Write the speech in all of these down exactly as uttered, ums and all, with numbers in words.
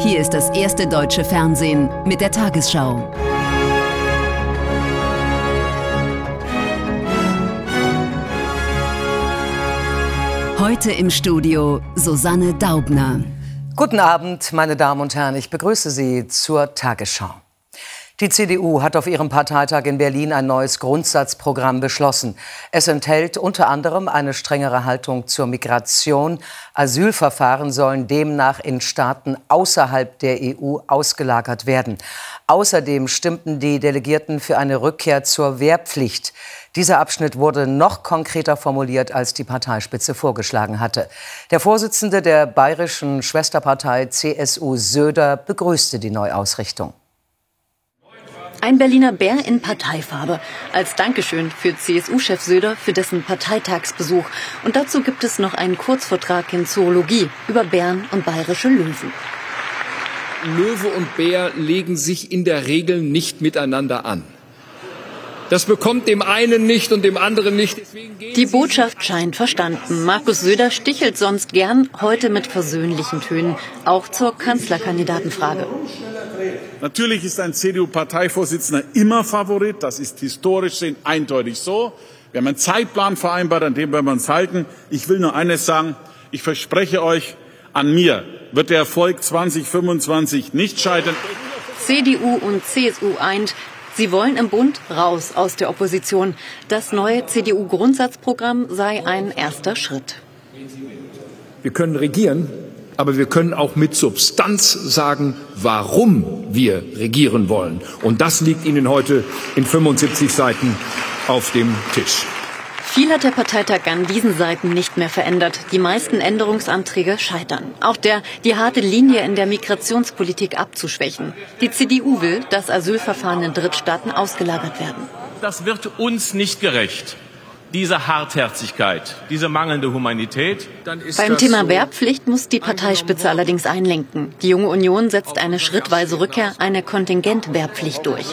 Hier ist das erste deutsche Fernsehen mit der Tagesschau. Heute im Studio Susanne Daubner. Guten Abend, meine Damen und Herren. Ich begrüße Sie zur Tagesschau. Die C D U hat auf ihrem Parteitag in Berlin ein neues Grundsatzprogramm beschlossen. Es enthält unter anderem eine strengere Haltung zur Migration. Asylverfahren sollen demnach in Staaten außerhalb der E U ausgelagert werden. Außerdem stimmten die Delegierten für eine Rückkehr zur Wehrpflicht. Dieser Abschnitt wurde noch konkreter formuliert, als die Parteispitze vorgeschlagen hatte. Der Vorsitzende der bayerischen Schwesterpartei C S U Söder begrüßte die Neuausrichtung. Ein Berliner Bär in Parteifarbe. Als Dankeschön für C S U-Chef Söder für dessen Parteitagsbesuch. Und dazu gibt es noch einen Kurzvortrag in Zoologie über Bären und bayerische Löwen. Löwe und Bär legen sich in der Regel nicht miteinander an. Das bekommt dem einen nicht und dem anderen nicht. Deswegen gehen Die Botschaft scheint verstanden. Markus Söder stichelt sonst gern, heute mit versöhnlichen Tönen. Auch zur Kanzlerkandidatenfrage. Natürlich ist ein C D U-Parteivorsitzender immer Favorit. Das ist historisch gesehen eindeutig so. Wir haben einen Zeitplan vereinbart, an dem werden wir uns halten. Ich will nur eines sagen. Ich verspreche euch, an mir wird der Erfolg zwanzig fünfundzwanzig nicht scheitern. C D U und C S U eint. Sie wollen im Bund raus aus der Opposition. Das neue C D U-Grundsatzprogramm sei ein erster Schritt. Wir können regieren, aber wir können auch mit Substanz sagen, warum wir regieren wollen. Und das liegt Ihnen heute in fünfundsiebzig Seiten auf dem Tisch. Viel hat der Parteitag an diesen Seiten nicht mehr verändert. Die meisten Änderungsanträge scheitern. Auch der, die harte Linie in der Migrationspolitik abzuschwächen. Die C D U will, dass Asylverfahren in Drittstaaten ausgelagert werden. Das wird uns nicht gerecht. Diese Hartherzigkeit, diese mangelnde Humanität. Dann ist Beim Thema so Wehrpflicht muss die Parteispitze allerdings einlenken. Die Junge Union setzt eine schrittweise Rückkehr, eine Kontingentwehrpflicht durch.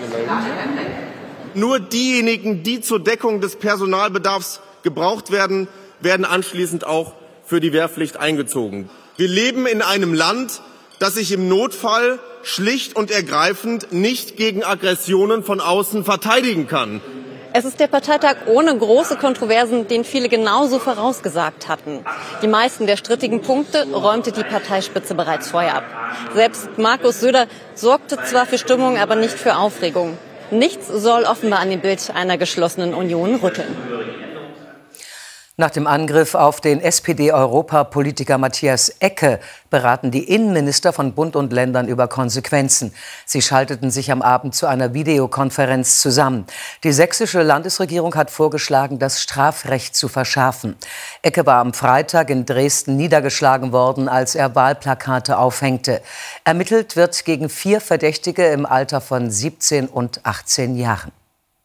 Nur diejenigen, die zur Deckung des Personalbedarfs gebraucht werden, werden anschließend auch für die Wehrpflicht eingezogen. Wir leben in einem Land, das sich im Notfall schlicht und ergreifend nicht gegen Aggressionen von außen verteidigen kann. Es ist der Parteitag ohne große Kontroversen, den viele genauso vorausgesagt hatten. Die meisten der strittigen Punkte räumte die Parteispitze bereits vorher ab. Selbst Markus Söder sorgte zwar für Stimmung, aber nicht für Aufregung. Nichts soll offenbar an dem Bild einer geschlossenen Union rütteln. Nach dem Angriff auf den S P D-Europapolitiker Matthias Ecke beraten die Innenminister von Bund und Ländern über Konsequenzen. Sie schalteten sich am Abend zu einer Videokonferenz zusammen. Die sächsische Landesregierung hat vorgeschlagen, das Strafrecht zu verschärfen. Ecke war am Freitag in Dresden niedergeschlagen worden, als er Wahlplakate aufhängte. Ermittelt wird gegen vier Verdächtige im Alter von siebzehn und achtzehn Jahren.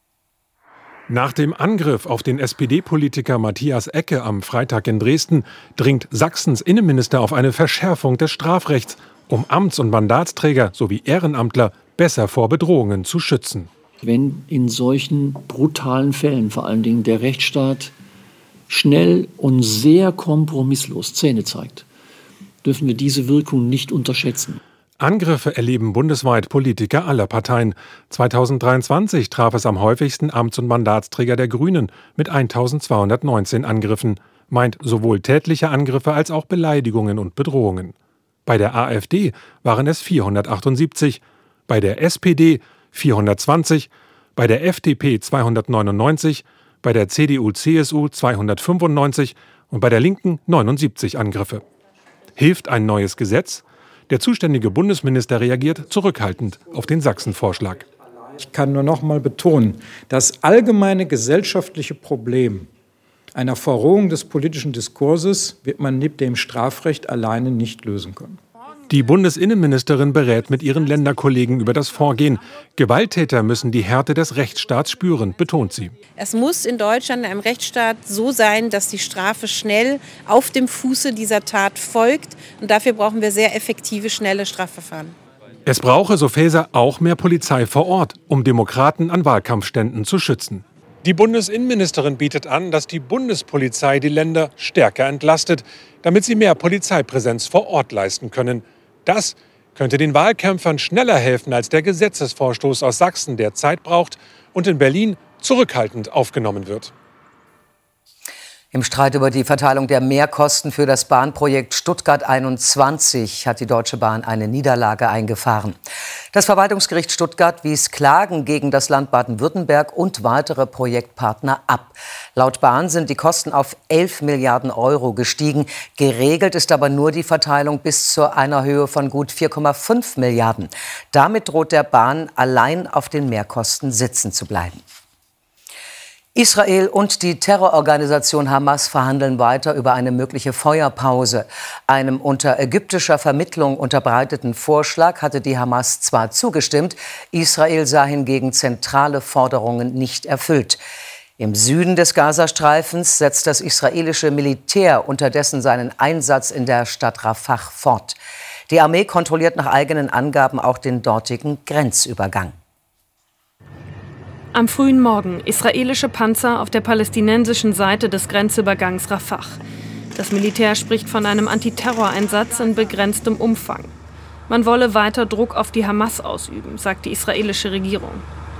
Nach dem Angriff auf den S P D-Politiker Matthias Ecke am Freitag in Dresden dringt Sachsens Innenminister auf eine Verschärfung des Strafrechts, um Amts- und Mandatsträger sowie Ehrenamtler besser vor Bedrohungen zu schützen. Wenn in solchen brutalen Fällen vor allen Dingen der Rechtsstaat schnell und sehr kompromisslos Zähne zeigt, dürfen wir diese Wirkung nicht unterschätzen. Angriffe erleben bundesweit Politiker aller Parteien. zweitausenddreiundzwanzig traf es am häufigsten Amts- und Mandatsträger der Grünen mit eintausendzweihundertneunzehn Angriffen, meint sowohl tätliche Angriffe als auch Beleidigungen und Bedrohungen. Bei der AfD waren es vierhundertachtundsiebzig, bei der S P D vierhundertzwanzig, bei der F D P zweihundertneunundneunzig, bei der C D U C S U zweihundertfünfundneunzig und bei der Linken neunundsiebzig Angriffe. Hilft ein neues Gesetz? Der zuständige Bundesminister reagiert zurückhaltend auf den Sachsen-Vorschlag. Ich kann nur noch mal betonen, das allgemeine gesellschaftliche Problem einer Verrohung des politischen Diskurses wird man neben dem Strafrecht alleine nicht lösen können. Die Bundesinnenministerin berät mit ihren Länderkollegen über das Vorgehen. Gewalttäter müssen die Härte des Rechtsstaats spüren, betont sie. Es muss in Deutschland, in einem Rechtsstaat, so sein, dass die Strafe schnell auf dem Fuße dieser Tat folgt. Und dafür brauchen wir sehr effektive, schnelle Strafverfahren. Es brauche, so Faeser, auch mehr Polizei vor Ort, um Demokraten an Wahlkampfständen zu schützen. Die Bundesinnenministerin bietet an, dass die Bundespolizei die Länder stärker entlastet, damit sie mehr Polizeipräsenz vor Ort leisten können. Das könnte den Wahlkämpfern schneller helfen als der Gesetzesvorstoß aus Sachsen, der Zeit braucht und in Berlin zurückhaltend aufgenommen wird. Im Streit über die Verteilung der Mehrkosten für das Bahnprojekt Stuttgart einundzwanzig hat die Deutsche Bahn eine Niederlage eingefahren. Das Verwaltungsgericht Stuttgart wies Klagen gegen das Land Baden-Württemberg und weitere Projektpartner ab. Laut Bahn sind die Kosten auf elf Milliarden Euro gestiegen. Geregelt ist aber nur die Verteilung bis zu einer Höhe von gut vier Komma fünf Milliarden. Damit droht der Bahn allein auf den Mehrkosten sitzen zu bleiben. Israel und die Terrororganisation Hamas verhandeln weiter über eine mögliche Feuerpause. Einem unter ägyptischer Vermittlung unterbreiteten Vorschlag hatte die Hamas zwar zugestimmt, Israel sah hingegen zentrale Forderungen nicht erfüllt. Im Süden des Gazastreifens setzt das israelische Militär unterdessen seinen Einsatz in der Stadt Rafah fort. Die Armee kontrolliert nach eigenen Angaben auch den dortigen Grenzübergang. Am frühen Morgen israelische Panzer auf der palästinensischen Seite des Grenzübergangs Rafah. Das Militär spricht von einem Antiterroreinsatz in begrenztem Umfang. Man wolle weiter Druck auf die Hamas ausüben, sagt die israelische Regierung.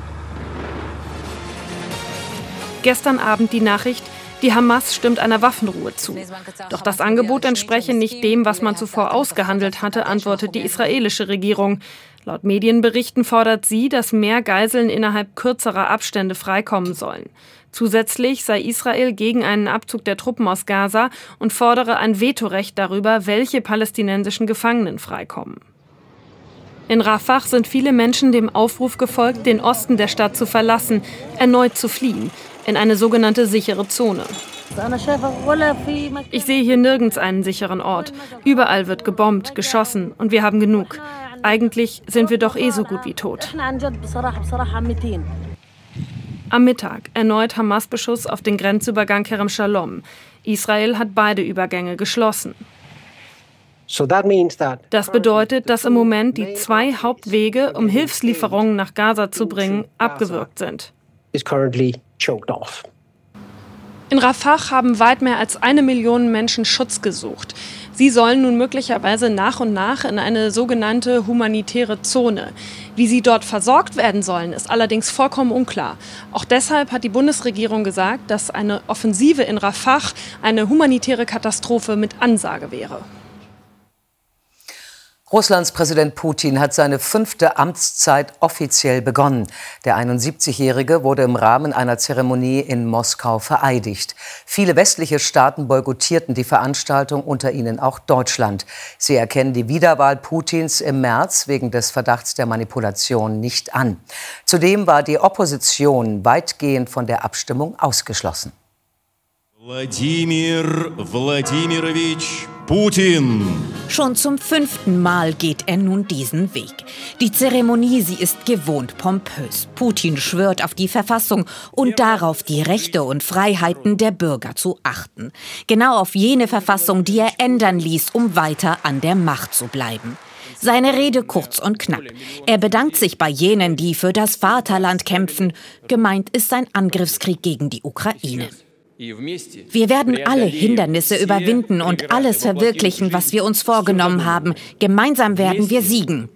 Gestern Abend die Nachricht, die Hamas stimmt einer Waffenruhe zu. Doch das Angebot entspreche nicht dem, was man zuvor ausgehandelt hatte, antwortet die israelische Regierung. Laut Medienberichten fordert sie, dass mehr Geiseln innerhalb kürzerer Abstände freikommen sollen. Zusätzlich sei Israel gegen einen Abzug der Truppen aus Gaza und fordere ein Vetorecht darüber, welche palästinensischen Gefangenen freikommen. In Rafah sind viele Menschen dem Aufruf gefolgt, den Osten der Stadt zu verlassen, erneut zu fliehen, in eine sogenannte sichere Zone. Ich sehe hier nirgends einen sicheren Ort. Überall wird gebombt, geschossen und wir haben genug. Eigentlich sind wir doch eh so gut wie tot. Am Mittag erneut Hamas-Beschuss auf den Grenzübergang Kerem Shalom. Israel hat beide Übergänge geschlossen. Das bedeutet, dass im Moment die zwei Hauptwege, um Hilfslieferungen nach Gaza zu bringen, abgewürgt sind. In Rafah haben weit mehr als eine Million Menschen Schutz gesucht. Sie sollen nun möglicherweise nach und nach in eine sogenannte humanitäre Zone. Wie sie dort versorgt werden sollen, ist allerdings vollkommen unklar. Auch deshalb hat die Bundesregierung gesagt, dass eine Offensive in Rafah eine humanitäre Katastrophe mit Ansage wäre. Russlands Präsident Putin hat seine fünfte Amtszeit offiziell begonnen. Der einundsiebzigjährige wurde im Rahmen einer Zeremonie in Moskau vereidigt. Viele westliche Staaten boykottierten die Veranstaltung, unter ihnen auch Deutschland. Sie erkennen die Wiederwahl Putins im März wegen des Verdachts der Manipulation nicht an. Zudem war die Opposition weitgehend von der Abstimmung ausgeschlossen. Wladimir Wladimirovich Putin. Schon zum fünften Mal geht er nun diesen Weg. Die Zeremonie, sie ist gewohnt pompös. Putin schwört auf die Verfassung und darauf, die Rechte und Freiheiten der Bürger zu achten. Genau auf jene Verfassung, die er ändern ließ, um weiter an der Macht zu bleiben. Seine Rede kurz und knapp. Er bedankt sich bei jenen, die für das Vaterland kämpfen. Gemeint ist sein Angriffskrieg gegen die Ukraine. Wir werden alle Hindernisse überwinden und alles verwirklichen, was wir uns vorgenommen haben. Gemeinsam werden wir siegen.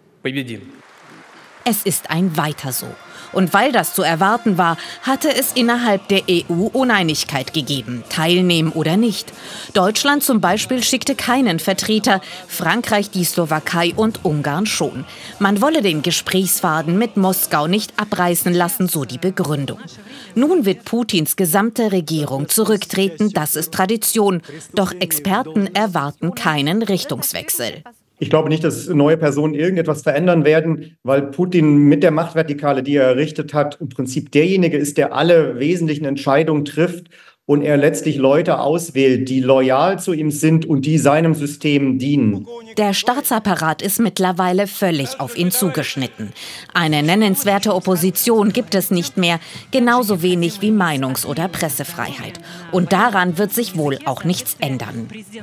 Es ist ein Weiter so. Und weil das zu erwarten war, hatte es innerhalb der E U Uneinigkeit gegeben, teilnehmen oder nicht. Deutschland zum Beispiel schickte keinen Vertreter, Frankreich, die Slowakei und Ungarn schon. Man wolle den Gesprächsfaden mit Moskau nicht abreißen lassen, so die Begründung. Nun wird Putins gesamte Regierung zurücktreten, das ist Tradition. Doch Experten erwarten keinen Richtungswechsel. Ich glaube nicht, dass neue Personen irgendetwas verändern werden, weil Putin mit der Machtvertikale, die er errichtet hat, im Prinzip derjenige ist, der alle wesentlichen Entscheidungen trifft und er letztlich Leute auswählt, die loyal zu ihm sind und die seinem System dienen. Der Staatsapparat ist mittlerweile völlig auf ihn zugeschnitten. Eine nennenswerte Opposition gibt es nicht mehr, genauso wenig wie Meinungs- oder Pressefreiheit. Und daran wird sich wohl auch nichts ändern.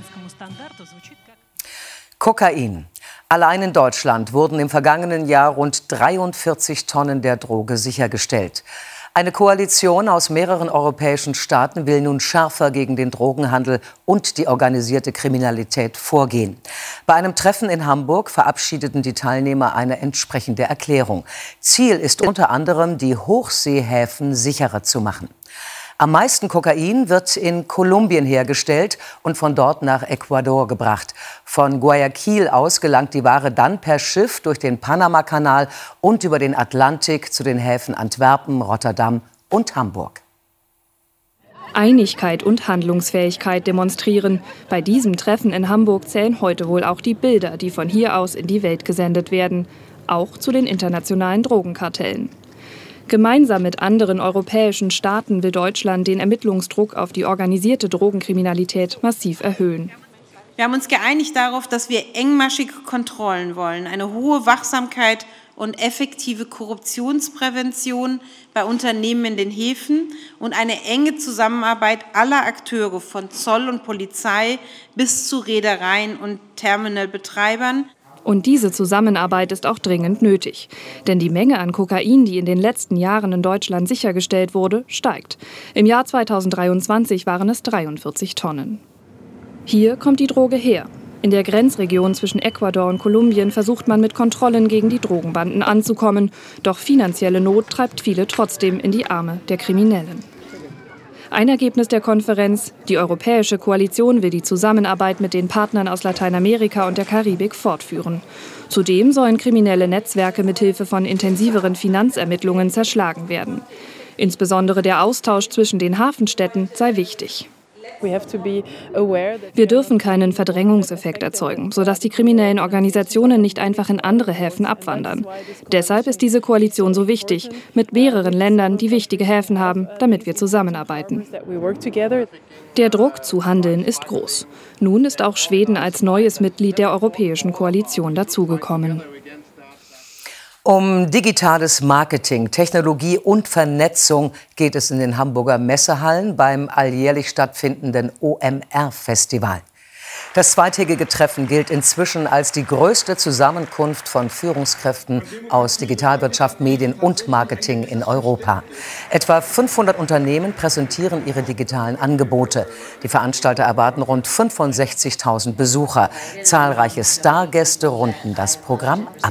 Kokain. Allein in Deutschland wurden im vergangenen Jahr rund dreiundvierzig Tonnen der Droge sichergestellt. Eine Koalition aus mehreren europäischen Staaten will nun schärfer gegen den Drogenhandel und die organisierte Kriminalität vorgehen. Bei einem Treffen in Hamburg verabschiedeten die Teilnehmer eine entsprechende Erklärung. Ziel ist unter anderem, die Hochseehäfen sicherer zu machen. Am meisten Kokain wird in Kolumbien hergestellt und von dort nach Ecuador gebracht. Von Guayaquil aus gelangt die Ware dann per Schiff durch den Panamakanal und über den Atlantik zu den Häfen Antwerpen, Rotterdam und Hamburg. Einigkeit und Handlungsfähigkeit demonstrieren. Bei diesem Treffen in Hamburg zählen heute wohl auch die Bilder, die von hier aus in die Welt gesendet werden. Auch zu den internationalen Drogenkartellen. Gemeinsam mit anderen europäischen Staaten will Deutschland den Ermittlungsdruck auf die organisierte Drogenkriminalität massiv erhöhen. Wir haben uns geeinigt darauf, dass wir engmaschige Kontrollen wollen, eine hohe Wachsamkeit und effektive Korruptionsprävention bei Unternehmen in den Häfen und eine enge Zusammenarbeit aller Akteure von Zoll und Polizei bis zu Reedereien und Terminalbetreibern. Und diese Zusammenarbeit ist auch dringend nötig. Denn die Menge an Kokain, die in den letzten Jahren in Deutschland sichergestellt wurde, steigt. Im Jahr zweitausenddreiundzwanzig waren es dreiundvierzig Tonnen. Hier kommt die Droge her. In der Grenzregion zwischen Ecuador und Kolumbien versucht man mit Kontrollen gegen die Drogenbanden anzukommen. Doch finanzielle Not treibt viele trotzdem in die Arme der Kriminellen. Ein Ergebnis der Konferenz: Die Europäische Koalition will die Zusammenarbeit mit den Partnern aus Lateinamerika und der Karibik fortführen. Zudem sollen kriminelle Netzwerke mithilfe von intensiveren Finanzermittlungen zerschlagen werden. Insbesondere der Austausch zwischen den Hafenstädten sei wichtig. Wir dürfen keinen Verdrängungseffekt erzeugen, sodass die kriminellen Organisationen nicht einfach in andere Häfen abwandern. Deshalb ist diese Koalition so wichtig, mit mehreren Ländern, die wichtige Häfen haben, damit wir zusammenarbeiten. Der Druck zu handeln ist groß. Nun ist auch Schweden als neues Mitglied der Europäischen Koalition dazugekommen. Um digitales Marketing, Technologie und Vernetzung geht es in den Hamburger Messehallen beim alljährlich stattfindenden O M R-Festival. Das zweitägige Treffen gilt inzwischen als die größte Zusammenkunft von Führungskräften aus Digitalwirtschaft, Medien und Marketing in Europa. Etwa fünfhundert Unternehmen präsentieren ihre digitalen Angebote. Die Veranstalter erwarten rund fünfundsechzigtausend Besucher. Zahlreiche Stargäste runden das Programm ab.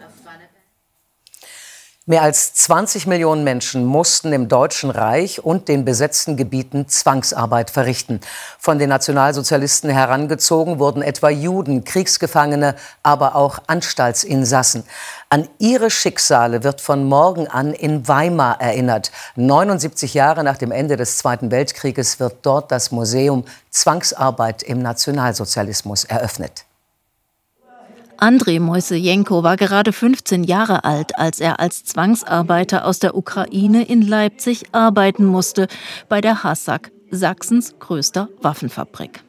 Mehr als zwanzig Millionen Menschen mussten im Deutschen Reich und den besetzten Gebieten Zwangsarbeit verrichten. Von den Nationalsozialisten herangezogen wurden etwa Juden, Kriegsgefangene, aber auch Anstaltsinsassen. An ihre Schicksale wird von morgen an in Weimar erinnert. neunundsiebzig Jahre nach dem Ende des Zweiten Weltkrieges wird dort das Museum Zwangsarbeit im Nationalsozialismus eröffnet. Andrei Moisejenko war gerade fünfzehn Jahre alt, als er als Zwangsarbeiter aus der Ukraine in Leipzig arbeiten musste, bei der Hassak, Sachsens größter Waffenfabrik.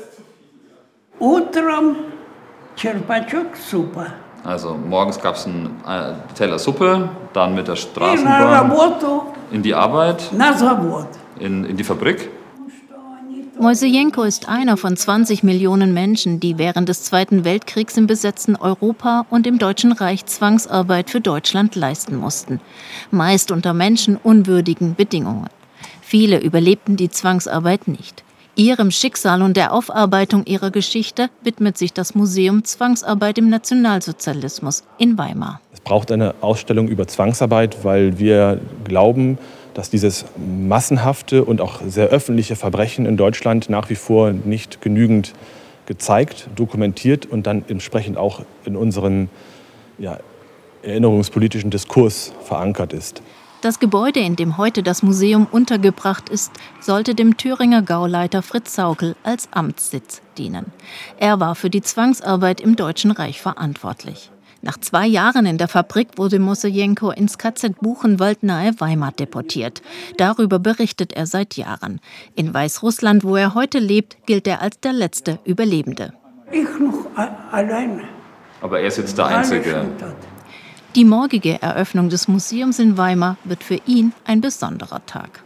Also morgens gab es einen äh, Teller Suppe, dann mit der Straßenbahn in die Arbeit, in, in die Fabrik. Moisejenko ist einer von zwanzig Millionen Menschen, die während des Zweiten Weltkriegs im besetzten Europa und im Deutschen Reich Zwangsarbeit für Deutschland leisten mussten. Meist unter menschenunwürdigen Bedingungen. Viele überlebten die Zwangsarbeit nicht. Ihrem Schicksal und der Aufarbeitung ihrer Geschichte widmet sich das Museum Zwangsarbeit im Nationalsozialismus in Weimar. Es braucht eine Ausstellung über Zwangsarbeit, weil wir glauben, dass dieses massenhafte und auch sehr öffentliche Verbrechen in Deutschland nach wie vor nicht genügend gezeigt, dokumentiert und dann entsprechend auch in unserem ja, erinnerungspolitischen Diskurs verankert ist. Das Gebäude, in dem heute das Museum untergebracht ist, sollte dem Thüringer Gauleiter Fritz Sauckel als Amtssitz dienen. Er war für die Zwangsarbeit im Deutschen Reich verantwortlich. Nach zwei Jahren in der Fabrik wurde Moisejenko ins K Z Buchenwald nahe Weimar deportiert. Darüber berichtet er seit Jahren. In Weißrussland, wo er heute lebt, gilt er als der letzte Überlebende. Ich noch alleine. Aber er ist jetzt der Einzige. Die morgige Eröffnung des Museums in Weimar wird für ihn ein besonderer Tag.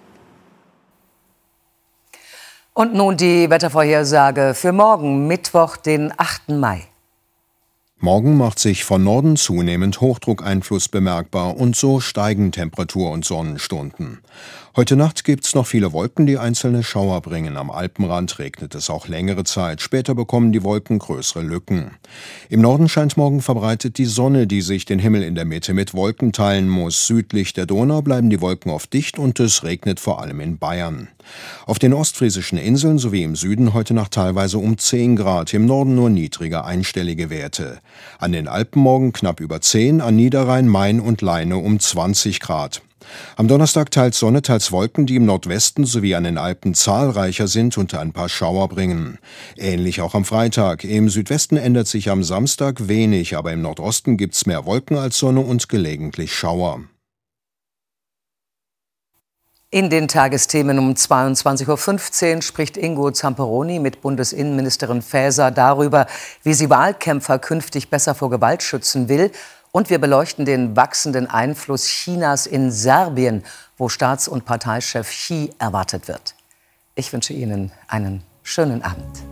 Und nun die Wettervorhersage für morgen, Mittwoch, den achten Mai. Morgen macht sich von Norden zunehmend Hochdruckeinfluss bemerkbar und so steigen Temperatur- und Sonnenstunden. Heute Nacht gibt's noch viele Wolken, die einzelne Schauer bringen. Am Alpenrand regnet es auch längere Zeit. Später bekommen die Wolken größere Lücken. Im Norden scheint morgen verbreitet die Sonne, die sich den Himmel in der Mitte mit Wolken teilen muss. Südlich der Donau bleiben die Wolken oft dicht und es regnet vor allem in Bayern. Auf den ostfriesischen Inseln sowie im Süden heute Nacht teilweise um zehn Grad, im Norden nur niedrige einstellige Werte. An den Alpen morgen knapp über zehn, an Niederrhein, Main und Leine um zwanzig Grad. Am Donnerstag teils Sonne, teils Wolken, die im Nordwesten sowie an den Alpen zahlreicher sind und ein paar Schauer bringen. Ähnlich auch am Freitag. Im Südwesten ändert sich am Samstag wenig, aber im Nordosten gibt's mehr Wolken als Sonne und gelegentlich Schauer. In den Tagesthemen um zweiundzwanzig Uhr fünfzehn spricht Ingo Zamperoni mit Bundesinnenministerin Faeser darüber, wie sie Wahlkämpfer künftig besser vor Gewalt schützen will. Und wir beleuchten den wachsenden Einfluss Chinas in Serbien, wo Staats- und Parteichef Xi erwartet wird. Ich wünsche Ihnen einen schönen Abend.